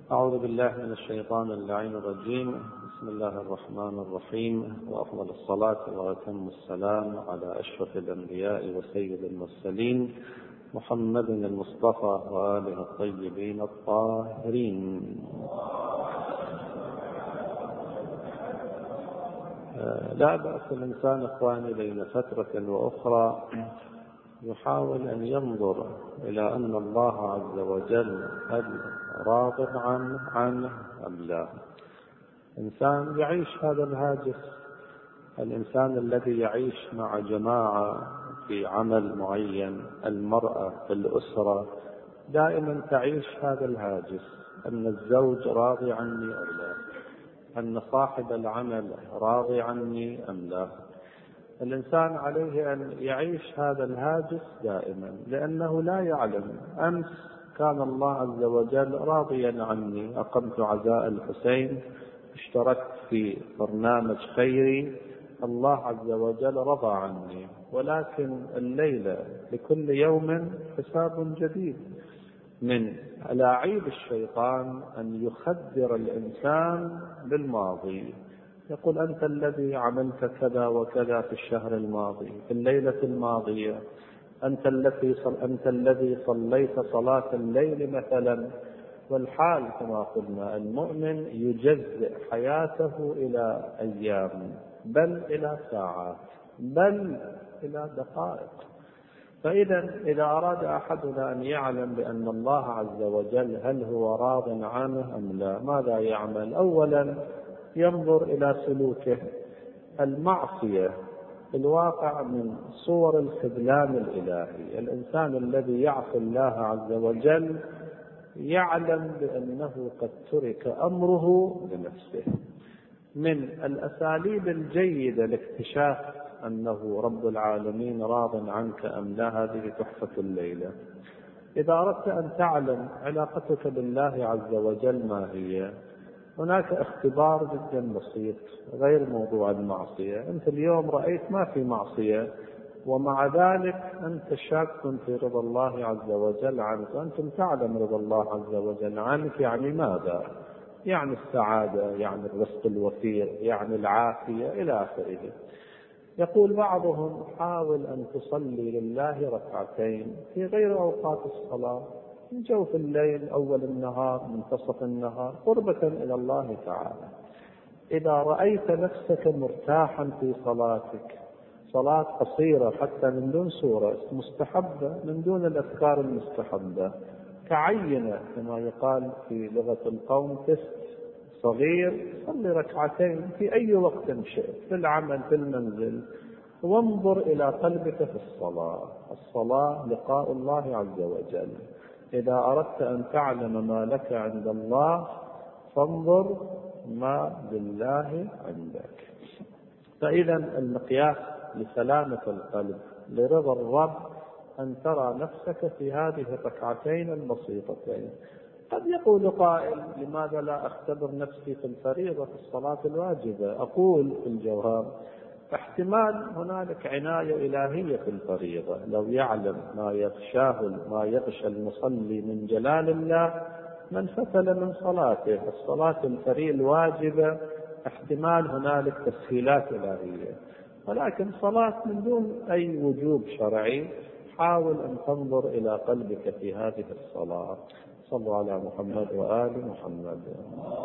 أعوذ بالله من الشيطان اللعين الرجيم. بسم الله الرحمن الرحيم، وأفضل الصلاة وأتم السلام على أشرف الأنبياء وسيد المرسلين محمد المصطفى وآله الطيبين الطاهرين. لا بأس الإنسان إخواني بين فترة وأخرى يحاول أن ينظر إلى أن الله عز وجل هل راض عنه أم لا. إنسان يعيش هذا الهاجس، الإنسان الذي يعيش مع جماعة في عمل معين، المرأة في الأسرة دائما تعيش هذا الهاجس، أن الزوج راضي عني أم لا، أن صاحب العمل راضي عني أم لا. الإنسان عليه أن يعيش هذا الهاجس دائما، لأنه لا يعلم. أمس كان الله عز وجل راضيا عني، أقمت عزاء الحسين، اشتركت في برنامج خيري، الله عز وجل رضى عني. ولكن الليلة لكل يوم حساب جديد. من ألاعيب الشيطان أن يخدر الإنسان بالماضي، يقول أنت الذي عملت كذا وكذا في الشهر الماضي، في الليلة الماضية، أنت الذي صليت صلاة الليل مثلا. والحال كما قلنا المؤمن يجزئ حياته إلى أيام، بل إلى ساعات، بل إلى دقائق. فإذا إذا أراد أحدنا أن يعلم بأن الله عز وجل هل هو راض عنه أم لا، ماذا يعمل؟ أولا ينظر إلى سلوكه. المعصية في الواقع من صور الخذلان الإلهي. الإنسان الذي يعصي الله عز وجل يعلم بأنه قد ترك أمره لنفسه. من الأساليب الجيدة لاكتشاف أنه رب العالمين راض عنك أم لا هذه تحفة الليلة. إذا أردت أن تعلم علاقتك بالله عز وجل ما هي، هناك اختبار جدا بسيط غير موضوع المعصية. أنت اليوم رأيت ما في معصية، ومع ذلك أنت شاك في رضا الله عز وجل عنك. وأنتم تعلم رضا الله عز وجل عنك يعني ماذا؟ يعني السعادة، يعني الرزق الوفير، يعني العافية إلى آخره. يقول بعضهم حاول أن تصلي لله ركعتين في غير أوقات الصلاة، من جوف الليل، أول النهار، منتصف النهار، قربة إلى الله تعالى. إذا رأيت نفسك مرتاحا في صلاتك، صلاة قصيرة حتى من دون سورة مستحبة، من دون الأذكار المستحبة، كعينة كما يقال في لغة القوم، تست صغير، صلي ركعتين في أي وقت شئت، في العمل، في المنزل، وانظر إلى قلبك في الصلاة. الصلاة لقاء الله عز وجل. إذا أردت أن تعلم ما لك عند الله فانظر ما لله عندك. فإذا المقياس لسلامة القلب، لرضا الرب، أن ترى نفسك في هذه الركعتين البسيطتين. قد يقول قائل لماذا لا أختبر نفسي في الفريضة، في الصلاة الواجبة؟ أقول في الجواب احتمال هنالك عناية إلهية في الفريضة، لو يعلم ما يغشى المصلي من جلال الله من فتل من صلاته. الصلاة الفريضة الواجبة احتمال هنالك تسهيلات إلهية، ولكن صلاة من دون أي وجوب شرعي، حاول أن تنظر إلى قلبك في هذه الصلاة. صلوا على محمد وآل محمد.